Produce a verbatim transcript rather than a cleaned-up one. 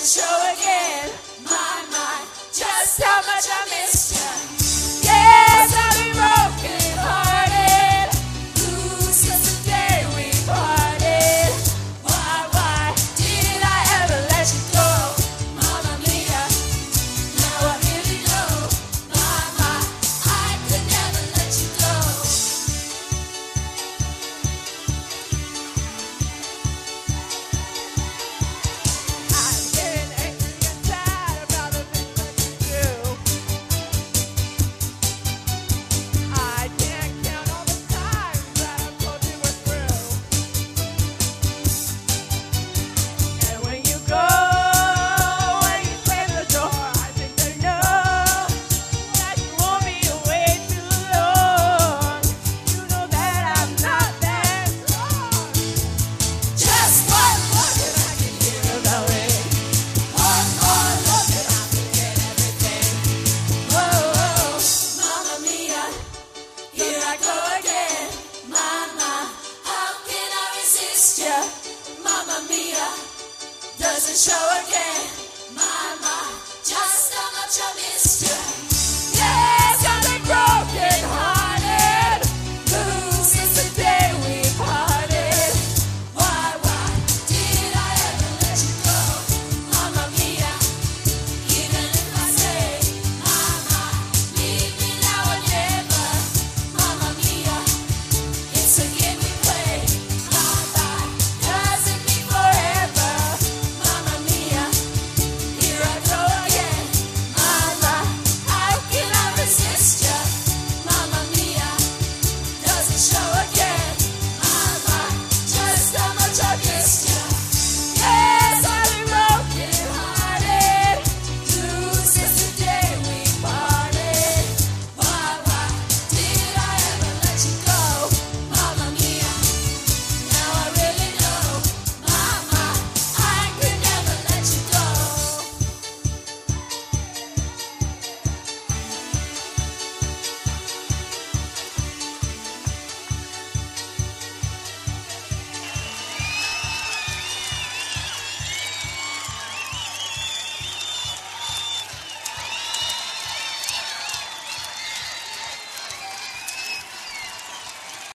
show again. My, my, just how much I missed you. Yes, I'll be broken hearted. Who since the day we parted? Why, why did I ever let you go? Mamma mia, now I really know. My, my, I could never let you go. I'm getting angry and sad about the things that you do. I can't count all the times that I've told you we're through. And when you go, when you slam the door, I think they know that you won't be away too long. You know that I'm not that strong. Just one look and I can hear about it. One more look and I forget everything. Whoa, whoa, Mamma mia, here I go again. Mama, how can I resist ya? Mamma mia, does it show again? Mama, just how much I miss